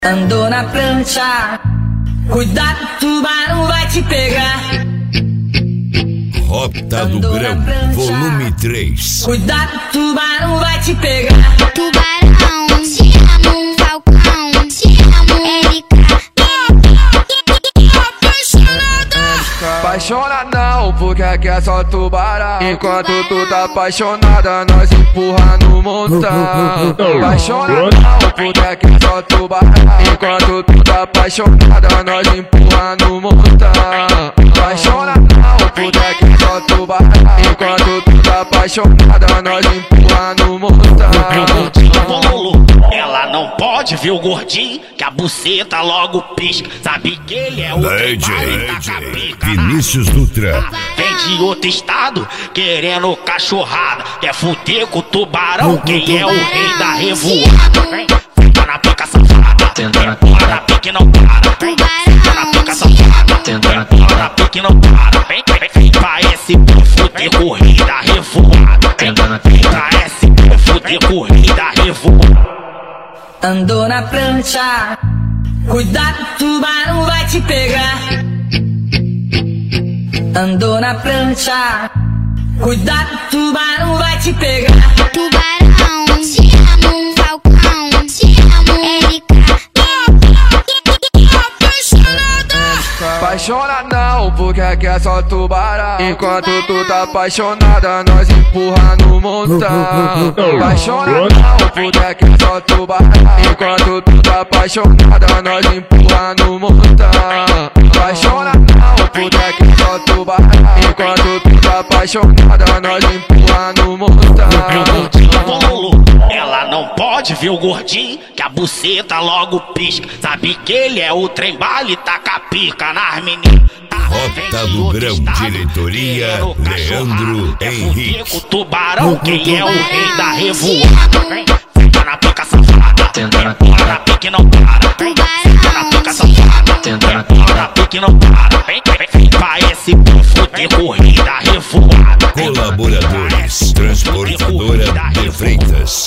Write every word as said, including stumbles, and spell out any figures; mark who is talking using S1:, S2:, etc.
S1: Andou na prancha, cuidado, tubarão vai te pegar.
S2: Rota do Grão, volume três.
S1: Cuidado, tubarão vai te pegar.
S3: Tubarão, te amo, Falcão, te amo, Erika.
S4: Apaixona não, porque aqui é só tubarão. Enquanto tu tá apaixonada, nós empurra no montão. Apaixona não, porque aqui é só tubarão. Enquanto tu tá apaixonada, nós empurra no montão. Apaixona não, porque aqui é só tubarão. Enquanto tu tá apaixonada, nós empurra no montão.
S5: Ela não pode ver o gordinho, que a buceta logo pisca. Sabe que ele é o
S2: Lady, Vinícius Dutra.
S5: Vem de outro estado, querendo cachorrada. Quer fuder com o tubarão, quem é o rei da revoada. Vem, fica na pica safada, tenta na pica, na pique não para. Vem, fica na pica safada, tenta na pica, na pique não para. Vem, vem, vem pra esse fuder com o rei da revoada. Tenta na pica, pra esse fuder com o rei da revoada.
S1: Andou na prancha, cuidado, tubarão vai te pegar. Andou na prancha, cuidado, tubarão vai te pegar.
S3: Tubarão, te amo, Falcão, te amo, Erika.
S4: Apaixona não, porque aqui é só tubarão. Enquanto tu tá apaixonada, nós empurra no montão. Apaixona não, porque aqui é só tubarão. Enquanto tu tá apaixonada, nós empurra no montão. Apaixona não, porque aqui é só tubarão. Enquanto tu tá apaixonada, nós empurra no montão.
S5: Ela não pode ver o gordinho, que a buceta logo pisca. Sabe que ele é o trem bala e taca pica nas meninas.
S2: Rota do Grão, diretoria Leandro Henrique.
S5: O tubarão, quem é o rei da revoada. Vem, fica na pica safada, tenta na pica, na pique não para. Vem, fica na pica safada, tenta na pica, na pique não para. Vem, vem, vem pra esse fuder com o rei da revoada.
S2: Colaboradores, Transportadora de Freitas.